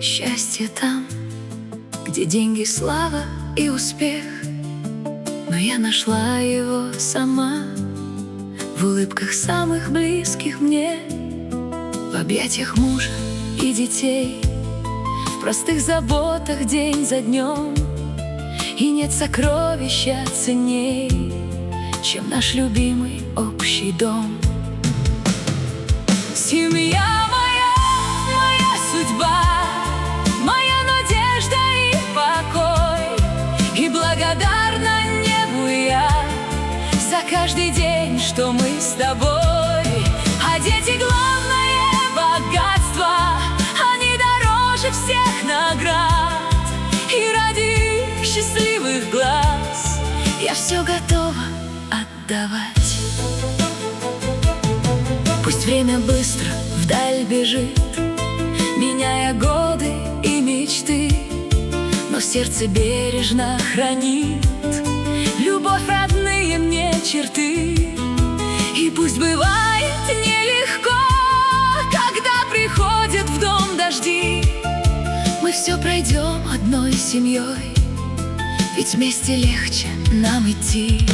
Счастье там, где деньги, слава и успех. Но я нашла его сама в улыбках самых близких мне, в объятиях мужа и детей, в простых заботах день за днем. И нет сокровища ценней, чем наш любимый общий дом. Семья моя, моя судьба, моя надежда и покой. И благодарна небу я за каждый день, что мы с тобой. А дети — главное богатство, они дороже всех наград. И ради счастливых глаз я все готова отдавать. Пусть время быстро вдаль бежит, меняя годы и мечты, но сердце бережно хранит любовь, родные мне черты. И пусть бывает нелегко, когда приходят в дом дожди, мы все пройдем одной семьей, ведь вместе легче нам идти.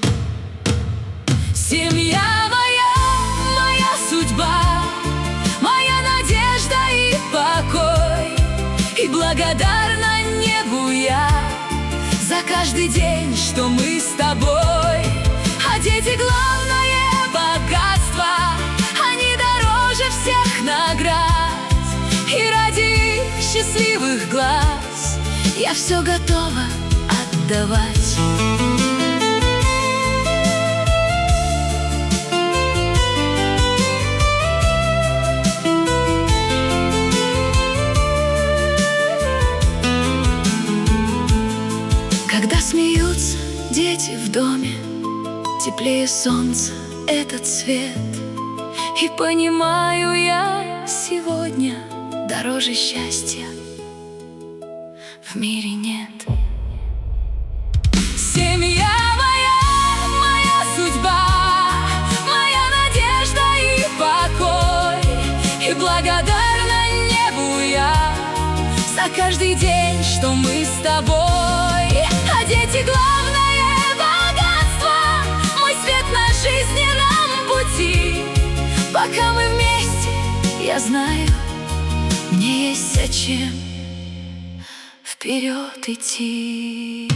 Семья моя, моя судьба, моя надежда и покой. И благодарна небу я за каждый день, что мы с тобой. А дети — главное богатство, они дороже всех наград. И ради счастливых глаз я все готова отдавать. Когда смеются дети в доме, теплее солнца этот свет. И понимаю я сегодня, дороже счастья в мире нет. Семья моя, моя судьба, моя надежда и покой. И благодарна небу я за каждый день, что мы с тобой. А дети — главное богатство, мой свет на жизненном пути. Пока мы вместе, я знаю, мне есть зачем вперед идти.